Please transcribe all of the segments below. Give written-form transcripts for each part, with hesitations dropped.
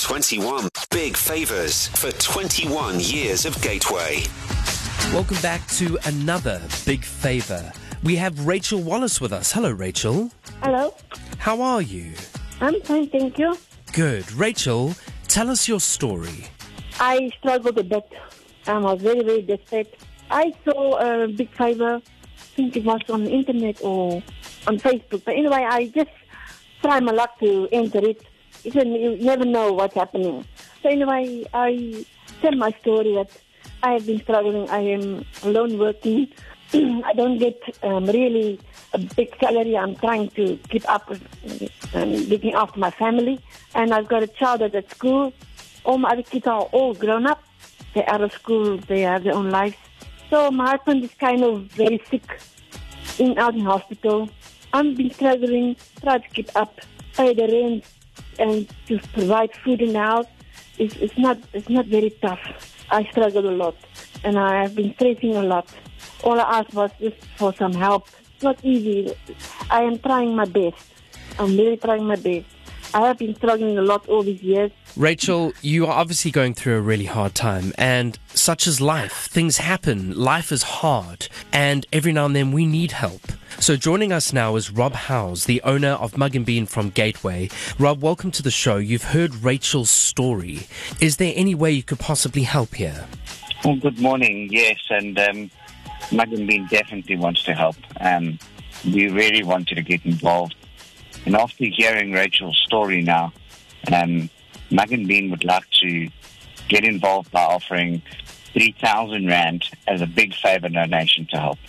21 big favours for 21 years of Gateway. Welcome back to another big favour. We have Rachel Wallace with us. Hello, Rachel. Hello. How are you? I'm fine, thank you. Good. Rachel, tell us your story. I struggled a bit. I was very, very desperate. I saw a big favor. I think it was on the internet or on Facebook. But anyway, I just tried my luck to enter it. You never know what's happening. So anyway, I tell my story that I have been struggling. I am alone working. I don't get really a big salary. I'm trying to keep up with looking after my family. And I've got a child at school. All my other kids are all grown up. They're out of school. They have their own lives. So my husband is kind of very sick, out in hospital. I've been struggling, try to keep up, pay the rent, and to provide food in the house. It's not very tough. I struggle a lot, and I have been stressing a lot. All I asked was just for some help. It's not easy. I am trying my best. I'm really trying my best. I have been struggling a lot all these years. Rachel, you are obviously going through a really hard time, and such is life. Things happen. Life is hard, and every now and then we need help. So joining us now is Rob Howes, the owner of Mug and Bean from Gateway. Rob, welcome to the show. You've heard Rachel's story. Is there any way you could possibly help here? Well, good morning. Yes, and Mug and Bean definitely wants to help. We really wanted to get involved. And after hearing Rachel's story now, Mug and Bean would like to get involved by offering 3,000 Rand as a big favour donation to help.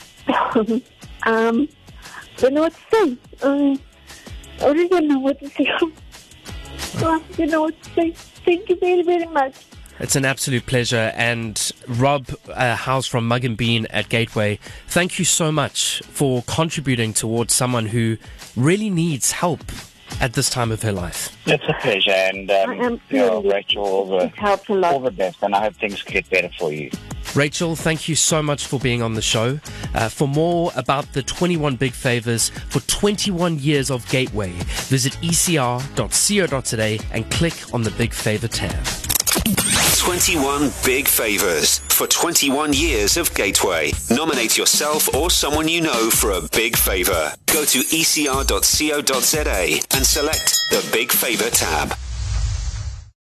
I don't know what to say. I really don't know what to say. I don't know what to say. Thank you very, very much. It's an absolute pleasure. And Rob Howes from Mug and Bean at Gateway, thank you so much for contributing towards someone who really needs help at this time of her life. It's a pleasure, and Rachel, all the best, and I hope things get better for you. Rachel, thank you so much for being on the show. For more about the 21 big favours for 21 years of Gateway, visit ecr.co.za and click on the Big Favour tab. 21 big favours for 21 years of Gateway. Nominate yourself or someone you know for a big favour. Go to ecr.co.za and select the Big Favour tab.